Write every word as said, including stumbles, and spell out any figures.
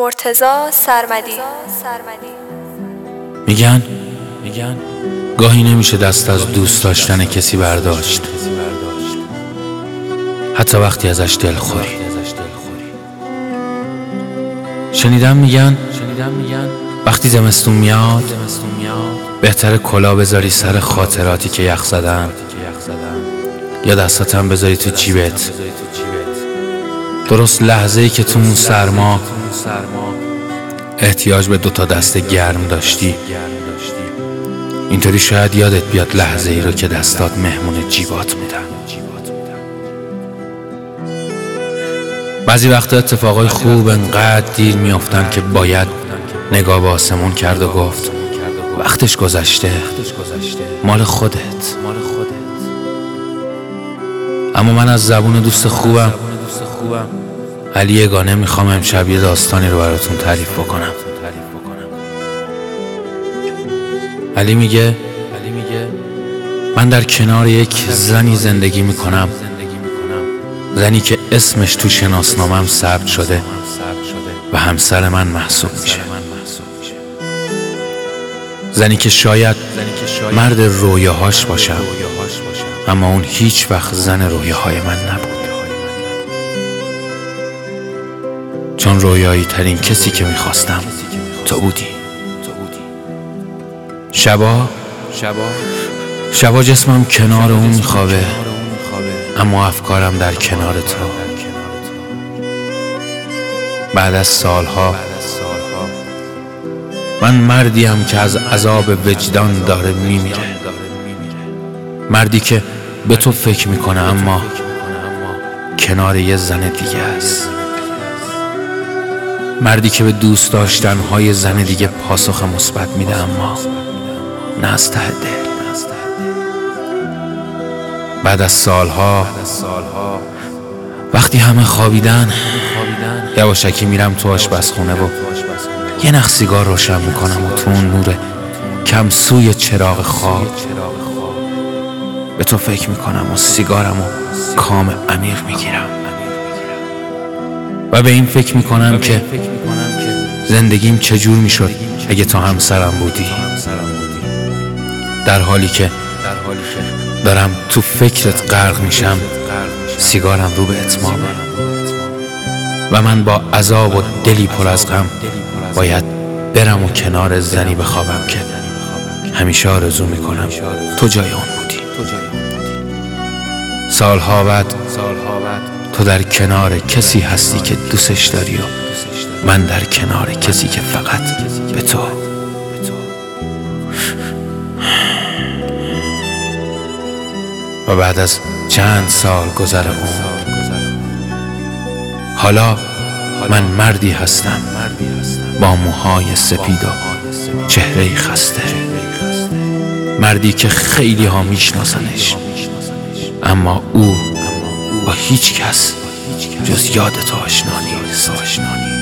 مرتضی سرمدی. میگن میگن گاهی نمیشه دست از دوست داشتن کسی برداشت، حتی وقتی ازش دلخوری. شنیدم میگن وقتی زمستون میاد بهتره کلاه بذاری سر خاطراتی که یخ زدن، یا دستاتم بذاری تو جیبت، درست لحظه‌ای که تو اون سرما احتیاج به دوتا دست گرم داشتی. اینطوری شاید یادت بیاد لحظه ای رو که دستات مهمون جیبات بودن. بعضی وقتا اتفاقای خوب انقدر دیر میافتن که باید نگاه به آسمون کرد و گفت وقتش گذشته، مال خودت. اما من از زبون دوست خوبم علی یگانه میخوام امشب یه داستانی رو براتون تعریف بکنم. علی میگه من در کنار یک زنی زندگی میکنم، زنی که اسمش تو شناسنامه‌ام ثبت شده و همسر من محسوب میشه، زنی که شاید مرد رویاهاش باشم اما اون هیچ وقت زن رویاهای من نبود، چون رویایی ترین کسی که میخواستم تو بودی. شبا شبا جسمم کنار اون میخوابه اما افکارم در کنار تو. بعد از سالها من مردیم که از عذاب وجدان داره میمیره، مردی که به تو فکر میکنه اما کنار یه زن دیگه است، مردی که به دوست داشتنهای زن دیگه پاسخ مثبت میده اما نه از ته دل. بعد از سالها وقتی همه خوابیدن یواشکی میرم تو آشپزخونه و یه نخ سیگار روشن میکنم و تو اون نور کم سوی چراغ خواب به تو فکر میکنم و سیگارم و کام عمیق میگیرم و به این فکر میکنم که زندگیم چجور میشد اگه تو همسرم بودی، در حالی که دارم تو فکرت غرق میشم سیگارم رو به اتمامه و من با عذاب و دلی پر از غم باید برم و کنار زنی بخوابم که همیشه آرزو میکنم تو جای اون بودی. سالها بعد تو در کنار کسی هستی که دوستش داری و من در کنار کسی که فقط به تو. و بعد از چند سال گذر عمر حالا من مردی هستم با موهای سپید و چهره خسته، مردی که خیلی ها میشناسنش اما او با هیچ کس جز یاد تو آشنا نیست.